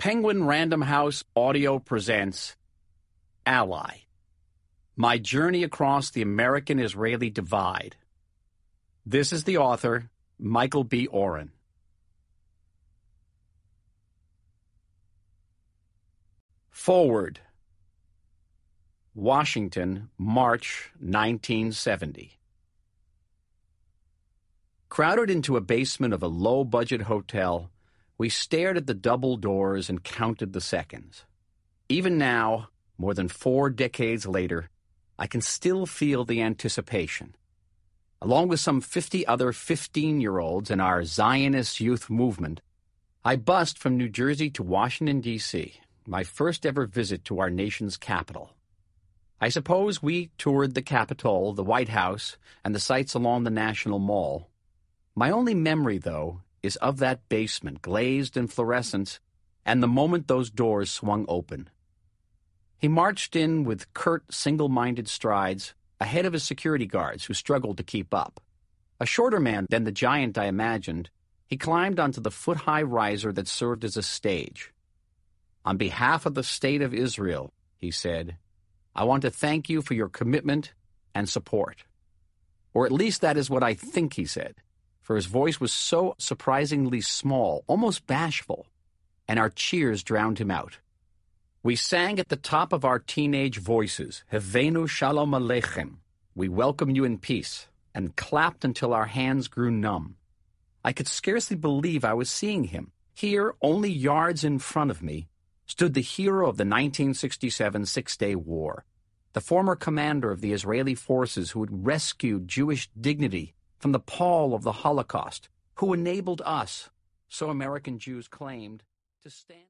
Penguin Random House Audio presents Ally, My Journey Across the American-Israeli Divide. This is the author, Michael B. Oren. Forward. Washington, March 1970. Crowded into a basement of a low-budget hotel, we stared at the double doors and counted the seconds. Even now, more than 4 decades later, I can still feel the anticipation. Along with some 50 other 15-year-olds in our Zionist youth movement, I bussed from New Jersey to Washington, D.C., my first ever visit to our nation's capital. I suppose we toured the Capitol, the White House, and the sites along the National Mall. My only memory, though, is of that basement, glazed and fluorescent, and the moment those doors swung open. He marched in with curt, single-minded strides, ahead of his security guards who struggled to keep up. A shorter man than the giant I imagined, he climbed onto the foot-high riser that served as a stage. "On behalf of the State of Israel," he said, "I want to thank you for your commitment and support." Or at least that is what I think he said, for his voice was so surprisingly small, almost bashful, and our cheers drowned him out. We sang at the top of our teenage voices, Hevenu Shalom Aleichem, we welcome you in peace, and clapped until our hands grew numb. I could scarcely believe I was seeing him. Here, only yards in front of me, stood the hero of the 1967 Six-Day War, the former commander of the Israeli forces who had rescued Jewish dignity from the pall of the Holocaust, who enabled us, so American Jews claimed, to stand.